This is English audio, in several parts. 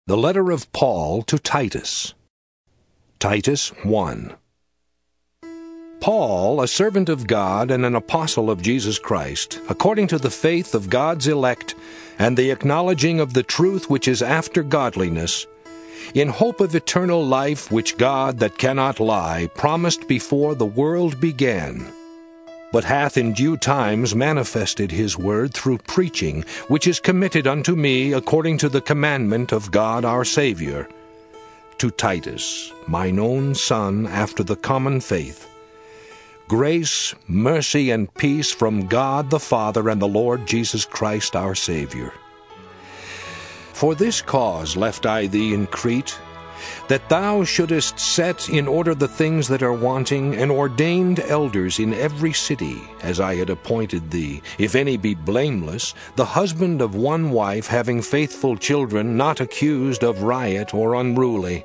The letter of Paul to Titus. Titus 1. Paul, a servant of God and an apostle of Jesus Christ, according to the faith of God's elect and the acknowledging of the truth which is after godliness, in hope of eternal life which God that cannot lie promised before the world began, but hath in due times manifested his word through preaching, which is committed unto me according to the commandment of God our Savior. To Titus, mine own son, after the common faith, grace, mercy, and peace from God the Father and the Lord Jesus Christ our Savior. For this cause left I thee in Crete, that thou shouldest set in order the things that are wanting, and ordained elders in every city, as I had appointed thee, if any be blameless, the husband of one wife, having faithful children, not accused of riot or unruly.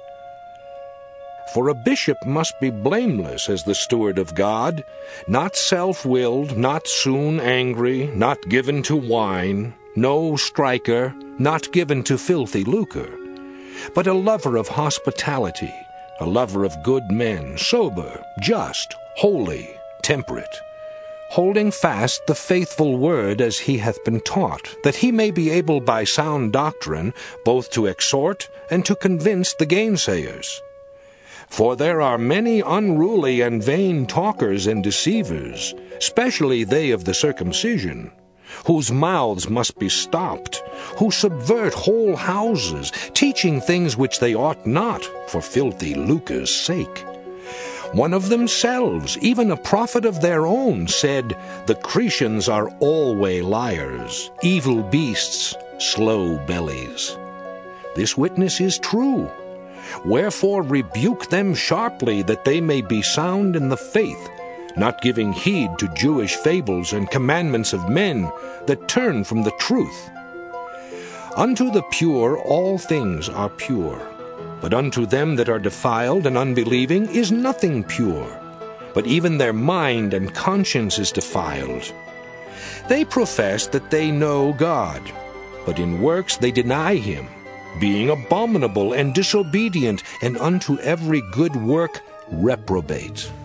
For a bishop must be blameless as the steward of God, not self-willed, not soon angry, not given to wine, no striker, not given to filthy lucre, but a lover of hospitality, a lover of good men, sober, just, holy, temperate, holding fast the faithful word as he hath been taught, that he may be able by sound doctrine both to exhort and to convince the gainsayers. For there are many unruly and vain talkers and deceivers, especially they of the circumcision, whose mouths must be stopped, who subvert whole houses, teaching things which they ought not, for filthy lucre's sake. One of themselves, even a prophet of their own, said, The Cretians are alway liars, evil beasts, slow bellies. This witness is true. Wherefore rebuke them sharply, that they may be sound in the faith, not giving heed to Jewish fables and commandments of men that turn from the truth. Unto the pure all things are pure, but unto them that are defiled and unbelieving is nothing pure, but even their mind and conscience is defiled. They profess that they know God, but in works they deny him, being abominable and disobedient, and unto every good work reprobate.